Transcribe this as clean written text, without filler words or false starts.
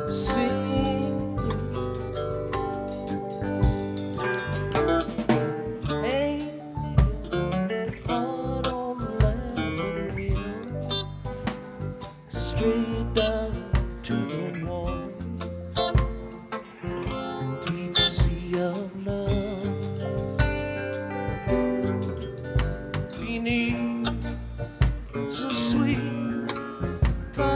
sing. Hey, heart on the laughing wheel, straight down to the wall.